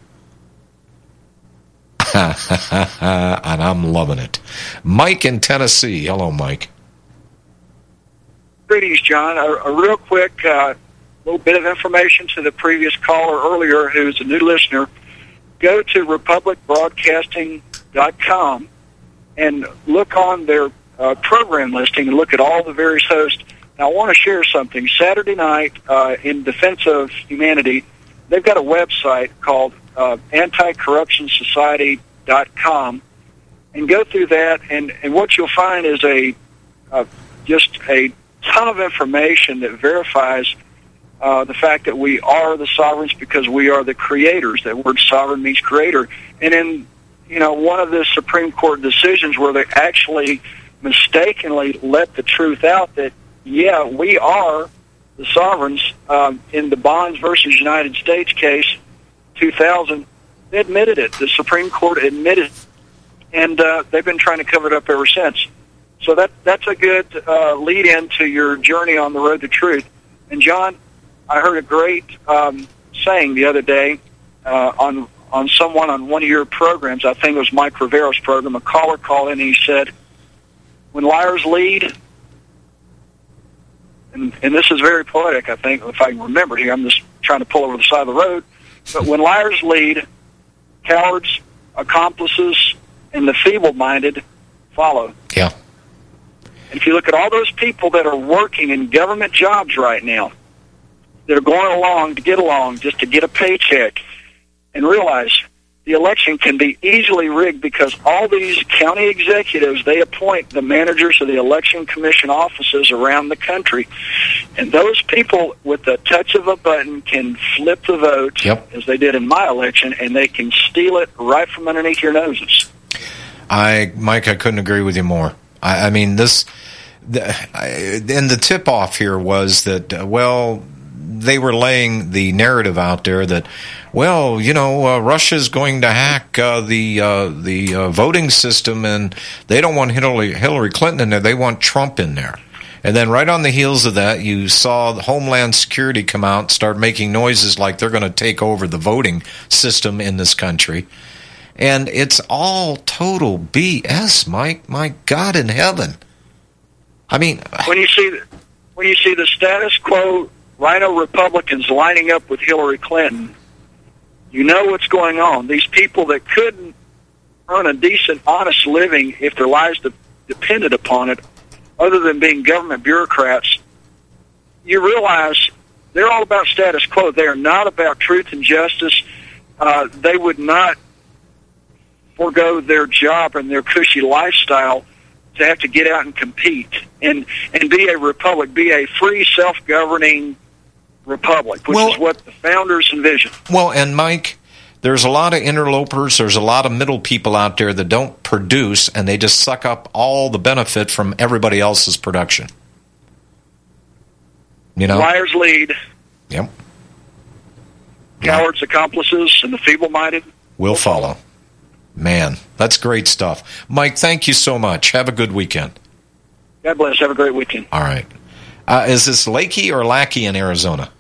And I'm loving it. Mike in Tennessee. Hello, Mike. Greetings, John. A, a real quick uh, little bit of information to the previous caller earlier who's a new listener. Go to republic broadcasting dot com and look on their uh, program listing and look at all the various hosts. Now, I want to share something. Saturday night, uh, in Defense of Humanity, they've got a website called uh, anti corruption society dot com, and go through that, and, and what you'll find is a uh, just a ton of information that verifies uh, the fact that we are the sovereigns because we are the creators. That word sovereign means creator. And in, you know, one of the Supreme Court decisions where they actually mistakenly let the truth out that, yeah, we are the sovereigns, um, in the Bonds versus United States case, two thousand, they admitted it. The Supreme Court admitted it, and uh, they've been trying to cover it up ever since. So that that's a good uh, lead-in to your journey on the road to truth. And, John, I heard a great um, saying the other day uh, on on someone on one of your programs. I think it was Mike Rivera's program. A caller called in and he said, when liars lead, and, and this is very poetic, I think, if I can remember here. I'm just trying to pull over the side of the road. But when liars lead, cowards, accomplices, and the feeble-minded follow. Yeah. And if you look at all those people that are working in government jobs right now, that are going along to get along, just to get a paycheck, and realize the election can be easily rigged because all these county executives, they appoint the managers of the election commission offices around the country. And those people, with the touch of a button, can flip the vote, yep. as they did in my election, and they can steal it right from underneath your noses. I, Mike, I couldn't agree with you more. I, I mean, this, the, I, and the tip-off here was that, uh, well, they were laying the narrative out there that, well, you know, uh, Russia's going to hack uh, the uh, the uh, voting system, and they don't want Hillary, Hillary Clinton in there. They want Trump in there. And then right on the heels of that, you saw the Homeland Security come out and start making noises like they're going to take over the voting system in this country. And it's all total B S, Mike. My God in heaven. I mean, when you see when you see the status quo Rhino Republicans lining up with Hillary Clinton, you know what's going on. These people that couldn't earn a decent, honest living if their lives de- depended upon it, other than being government bureaucrats, you realize they're all about status quo. They are not about truth and justice. Uh, they would not forego their job and their cushy lifestyle to have to get out and compete and, and be a republic, be a free, self-governing republic, which well, is what the founders envisioned. Well, and Mike, there's a lot of interlopers, there's a lot of middle people out there that don't produce, and they just suck up all the benefit from everybody else's production. You know? Liars lead. Yep. Cowards, accomplices, and the feeble-minded will follow. Man, that's great stuff. Mike, thank you so much. Have a good weekend. God bless. Have a great weekend. All right. Uh, is this Lakey or Lackey in Arizona?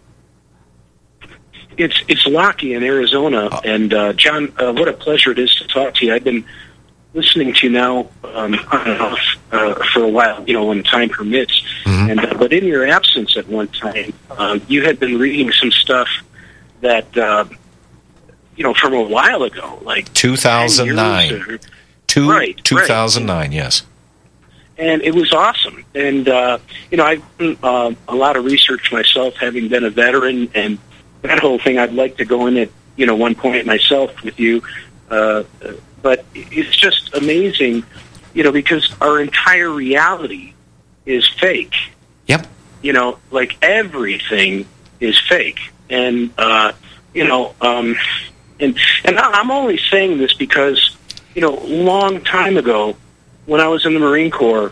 It's it's Lackey in Arizona. Oh. And, uh, John, uh, what a pleasure it is to talk to you. I've been listening to you now um, on and off uh, for a while, you know, when time permits. Mm-hmm. And uh, But in your absence at one time, uh, you had been reading some stuff that... Uh, you know, from a while ago, like two thousand nine. Or, Two, right, two thousand nine, right. Yes. And it was awesome. And, uh, you know, I've done uh, a lot of research myself, having been a veteran, and that whole thing, I'd like to go in at, you know, one point myself with you. Uh, but it's just amazing, you know, because our entire reality is fake. Yep. You know, like everything is fake. And, uh, you know, um, and, and I'm only saying this because, you know, a long time ago, when I was in the Marine Corps,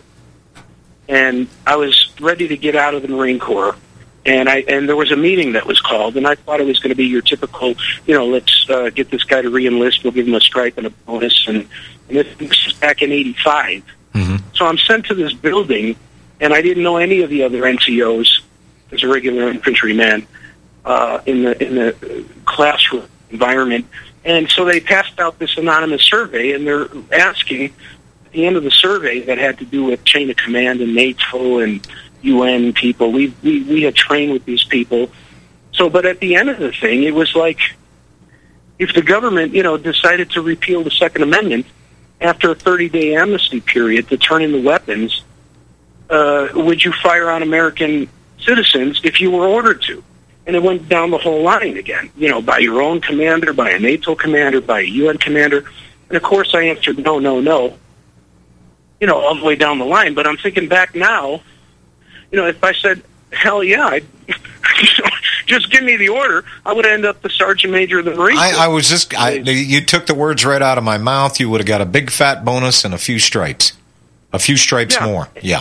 and I was ready to get out of the Marine Corps, and I and there was a meeting that was called, and I thought it was going to be your typical, you know, let's uh, get this guy to re-enlist, we'll give him a stripe and a bonus, and, and this was back in eighty-five. Mm-hmm. So I'm sent to this building, and I didn't know any of the other N C Os as a regular infantryman uh, in the in the classroom environment. And so they passed out this anonymous survey, and they're asking at the end of the survey that had to do with chain of command and NATO and U N people. We we we had trained with these people. So, but at the end of the thing, it was like if the government, you know, decided to repeal the Second Amendment after a thirty-day amnesty period to turn in the weapons, uh, would you fire on American citizens if you were ordered to? And it went down the whole line again, you know, by your own commander, by a NATO commander, by a U N commander. And, of course, I answered no, no, no, you know, all the way down the line. But I'm thinking back now, you know, if I said, hell yeah, I'd, just give me the order, I would end up the Sergeant Major of the Marine Corps. I, I was just, I, you took the words right out of my mouth. You would have got a big fat bonus and a few stripes. A few stripes yeah. more, yeah.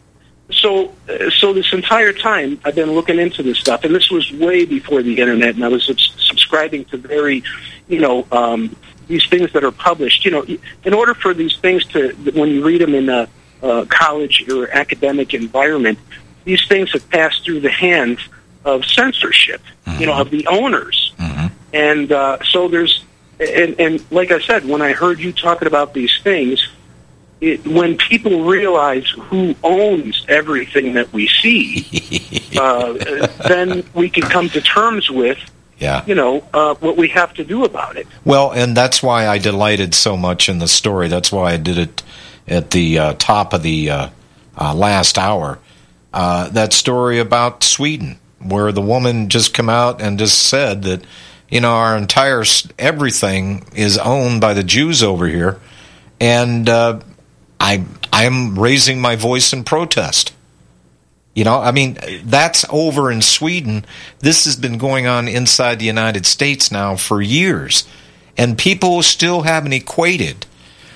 So, uh, so this entire time I've been looking into this stuff, and this was way before the internet, and I was subs- subscribing to very, you know, um, these things that are published. You know, in order for these things to, when you read them in a, a college or academic environment, these things have passed through the hands of censorship, mm-hmm. you know, of the owners. Mm-hmm. And uh, so there's, and, and like I said, when I heard you talking about these things, It, when people realize who owns everything that we see, uh, then we can come to terms with, yeah. you know, uh, what we have to do about it. Well, and that's why I delighted so much in the story. That's why I did it at the uh, top of the uh, uh, last hour. Uh, that story about Sweden, where the woman just come out and just said that, you know, our entire everything is owned by the Jews over here, and uh, I I'm raising my voice in protest. You know, I mean, that's over in Sweden. This has been going on inside the United States now for years, and people still haven't equated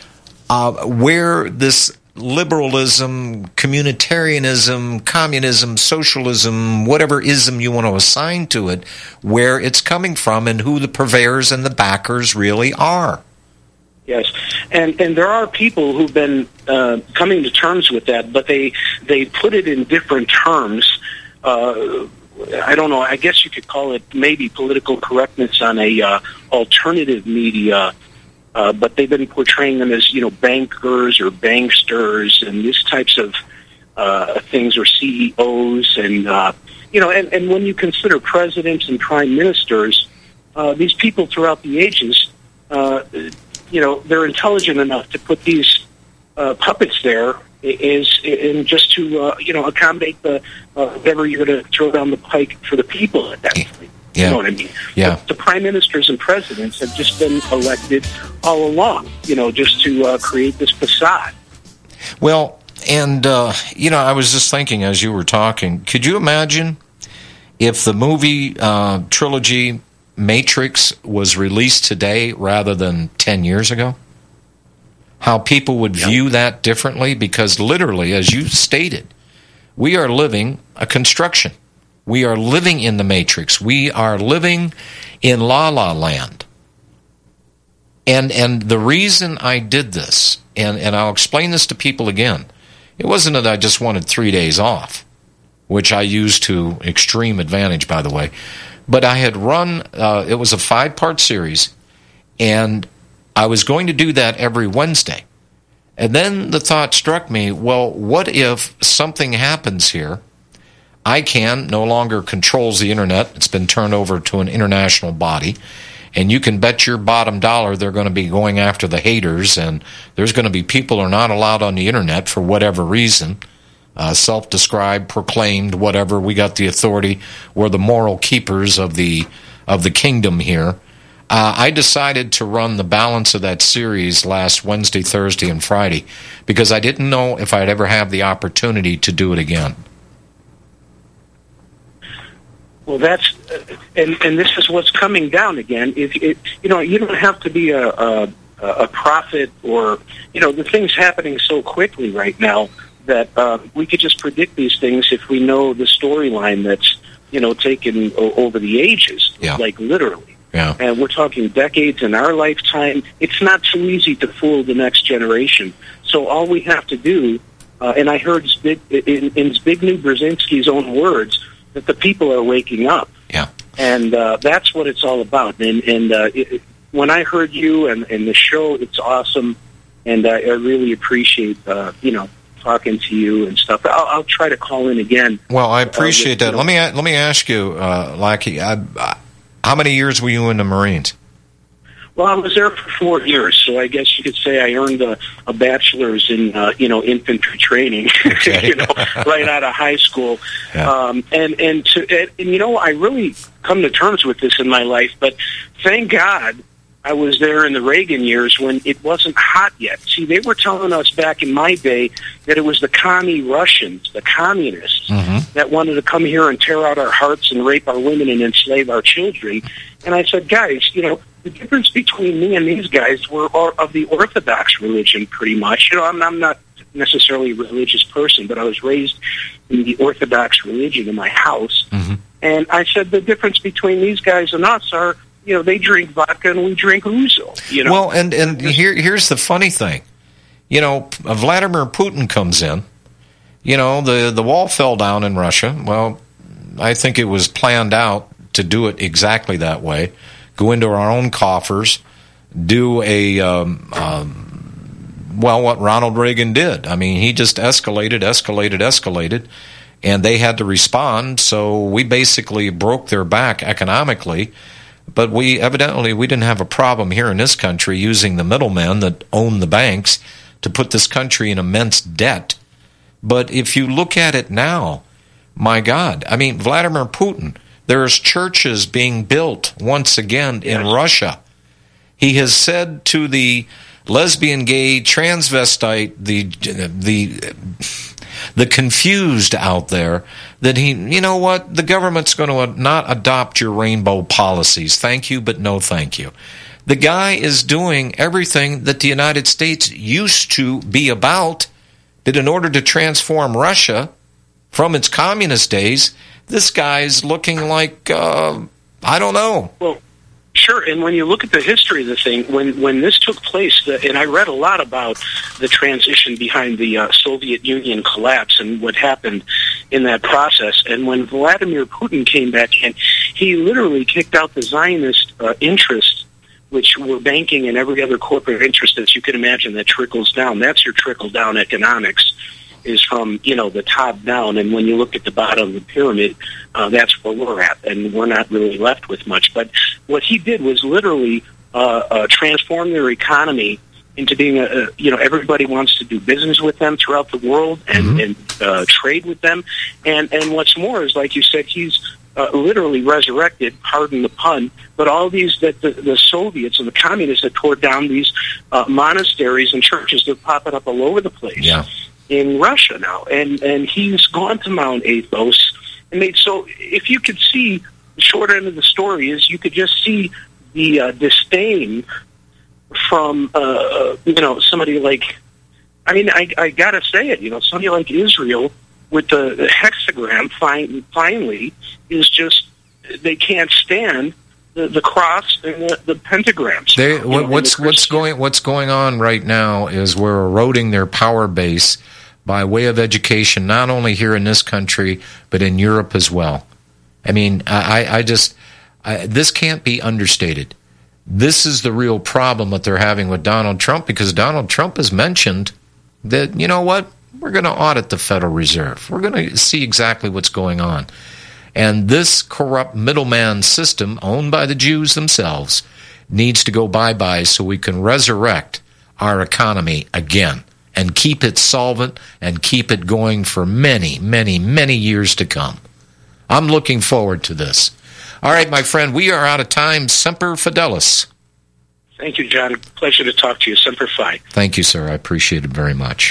uh, where this liberalism, communitarianism, communism, socialism, whatever ism you want to assign to it, where it's coming from and who the purveyors and the backers really are. Yes, and and there are people who've been uh, coming to terms with that, but they they put it in different terms. Uh, I don't know. I guess you could call it maybe political correctness on a uh, alternative media, uh, but they've been portraying them as, you know, bankers or banksters and these types of uh, things, or C E Os, and uh, you know, and, and when you consider presidents and prime ministers, uh, these people throughout the ages. Uh, you know, they're intelligent enough to put these uh, puppets there is and just to uh, you know accommodate the uh, whatever you're going to throw down the pike for the people at that point. Yeah. You know what I mean? Yeah. But the prime ministers and presidents have just been elected all along, you know, just to uh, create this facade. Well, and, uh, you know, I was just thinking as you were talking, could you imagine if the movie uh, trilogy Matrix was released today rather than ten years ago? How people would view yep. that differently? Because literally, as you stated, we are living a construction. We are living in the Matrix. We are living in La La Land. And and the reason I did this, and, and I'll explain this to people again, it wasn't that I just wanted three days off, which I used to extreme advantage, by the way. But I had run, uh, it was a five-part series, and I was going to do that every Wednesday. And then the thought struck me, well, what if something happens here? ICANN no longer controls the internet. It's been turned over to an international body. And you can bet your bottom dollar they're going to be going after the haters, and there's going to be people who are not allowed on the internet for whatever reason, uh, self-described, proclaimed, whatever. We got the authority. We're the moral keepers of the of the kingdom here. Uh, I decided to run the balance of that series last Wednesday, Thursday, and Friday because I didn't know if I'd ever have the opportunity to do it again. Well, that's and and this is what's coming down again. If it, you know, you don't have to be a, a a prophet or you know the things happening so quickly right now that uh, we could just predict these things if we know the storyline that's you know taken o- over the ages, yeah. like literally. Yeah. And we're talking decades in our lifetime. It's not too easy to fool the next generation. So all we have to do, uh, and I heard Zbig, in, in Zbigniew Brzezinski's own words, that the people are waking up. Yeah. And uh, that's what it's all about. And, and uh, it, when I heard you and, and the show, it's awesome. And uh, I really appreciate, uh, you know, talking to you and stuff. I'll, I'll try to call in again. Well, I appreciate uh, with, that. Let me let me ask you, uh, Lackey, I, I, how many years were you in the Marines? Well, I was there for four years, so I guess you could say I earned a, a bachelor's in, uh, you know, infantry training, Okay. you know, right out of high school. Yeah. Um, and and to and, and you know, I really come to terms with this in my life. But thank God I was there in the Reagan years when it wasn't hot yet. See, they were telling us back in my day that it was the commie Russians, the communists, mm-hmm. that wanted to come here and tear out our hearts and rape our women and enslave our children. And I said, guys, you know, the difference between me and these guys were of the Orthodox religion, pretty much. You know, I'm, I'm not necessarily a religious person, but I was raised in the Orthodox religion in my house. Mm-hmm. And I said the difference between these guys and us are, you know, they drink vodka and we drink ouzo. You know, well, and and here here's the funny thing, you know, Vladimir Putin comes in. You know, the the wall fell down in Russia. Well, I think it was planned out to do it exactly that way. Go into our own coffers, do a um, um, well, what Ronald Reagan did. I mean, he just escalated, escalated, escalated, and they had to respond. So we basically broke their back economically. But we evidently we didn't have a problem here in this country using the middlemen that own the banks to put this country in immense debt. But if you look at it now, my God, I mean, Vladimir Putin, there's churches being built once again in yes. Russia. He has said to the lesbian, gay, transvestite, the the the confused out there that he, you know what, the government's going to not adopt your rainbow policies. Thank you, but no thank you. The guy is doing everything that the United States used to be about, that in order to transform Russia from its communist days, this guy's looking like, uh, I don't know. Well, sure, and when you look at the history of the thing, when when this took place, the, and I read a lot about the transition behind the uh, Soviet Union collapse and what happened in that process, and when Vladimir Putin came back in, he literally kicked out the Zionist uh, interests, which were banking and every other corporate interest that you can imagine that trickles down. That's your trickle-down economics, is from, you know, the top down. And when you look at the bottom of the pyramid, uh, that's where we're at, and we're not really left with much. But what he did was literally uh, uh, transform their economy into being a, a you know, everybody wants to do business with them throughout the world and, mm-hmm. and uh, trade with them. And, and what's more is, like you said, he's uh, literally resurrected, pardon the pun, but all these, that the, the Soviets and the communists that tore down these uh, monasteries and churches, they're popping up all over the place yeah. in Russia now. And, and he's gone to Mount Athos. And made, so if you could see, the short end of the story is you could just see the uh, disdain from, uh, you know, somebody like, I mean, I, I got to say it, you know, somebody like Israel with the, the hexagram fin- finally is just, they can't stand the, the cross and the, the pentagrams. They, know, what, what's, the what's, going, what's going on right now is we're eroding their power base by way of education, not only here in this country, but in Europe as well. I mean, I, I just, I, this can't be understated. This is the real problem that they're having with Donald Trump, because Donald Trump has mentioned that, you know what, we're going to audit the Federal Reserve. We're going to see exactly what's going on. And this corrupt middleman system, owned by the Jews themselves, needs to go bye-bye so we can resurrect our economy again and keep it solvent and keep it going for many, many, many years to come. I'm looking forward to this. All right, my friend, we are out of time. Semper Fidelis. Thank you, John. Pleasure to talk to you. Semper Fi. Thank you, sir. I appreciate it very much.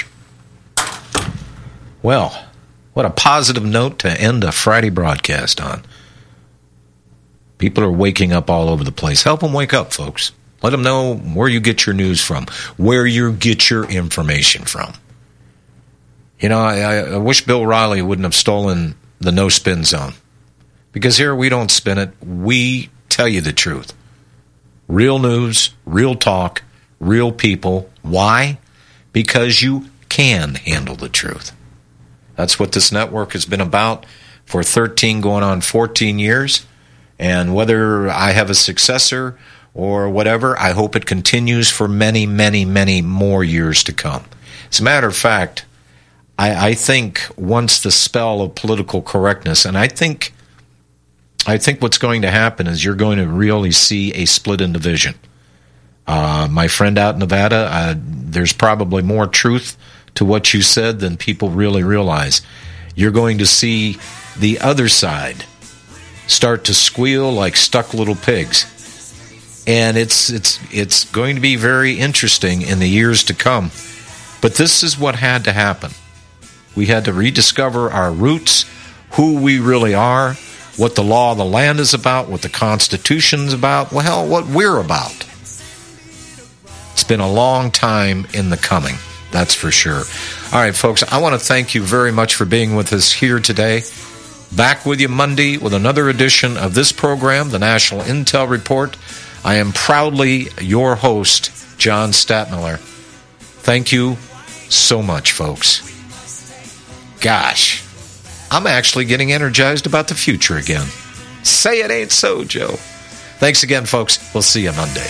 Well, what a positive note to end a Friday broadcast on. People are waking up all over the place. Help them wake up, folks. Let them know where you get your news from, where you get your information from. You know, I, I wish Bill Riley wouldn't have stolen the no-spin zone. Because here we don't spin it. We tell you the truth. Real news, real talk, real people. Why? Because you can handle the truth. That's what this network has been about for thirteen going on fourteen years. And whether I have a successor or whatever, I hope it continues for many, many, many more years to come. As a matter of fact, I, I think once the spell of political correctness, and I think I think what's going to happen is you're going to really see a split in division. Uh, my friend out in Nevada, uh, there's probably more truth to what you said than people really realize. You're going to see the other side start to squeal like stuck little pigs. And it's it's it's going to be very interesting in the years to come. But this is what had to happen. We had to rediscover our roots, who we really are, what the law of the land is about, what the Constitution's about, well, hell, what we're about. It's been a long time in the coming, that's for sure. All right, folks, I want to thank you very much for being with us here today. Back with you Monday with another edition of this program, the National Intel Report. I am proudly your host, John Stadtmiller. Thank you so much, folks. Gosh, I'm actually getting energized about the future again. Say it ain't so, Joe. Thanks again, folks. We'll see you Monday.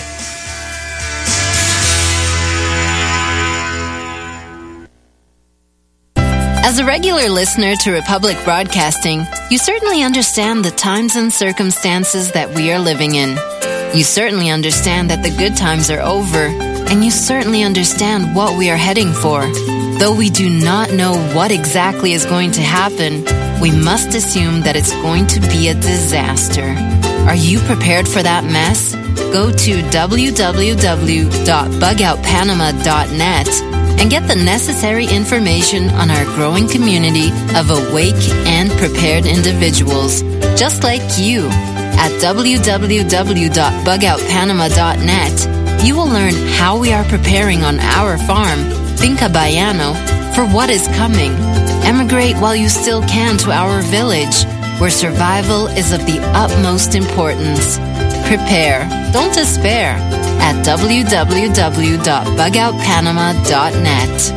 As a regular listener to Republic Broadcasting, you certainly understand the times and circumstances that we are living in. You certainly understand that the good times are over, and you certainly understand what we are heading for. Though we do not know what exactly is going to happen, we must assume that it's going to be a disaster. Are you prepared for that mess? Go to w w w dot bug out panama dot net and get the necessary information on our growing community of awake and prepared individuals, just like you. At w w w dot bug out panama dot net, you will learn how we are preparing on our farm, Finca Bayano, for what is coming. Emigrate while you still can to our village, where survival is of the utmost importance. Prepare, don't despair, at w w w dot bug out panama dot net.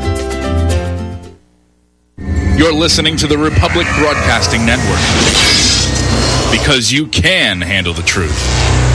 You're listening to the Republic Broadcasting Network, because you can handle the truth.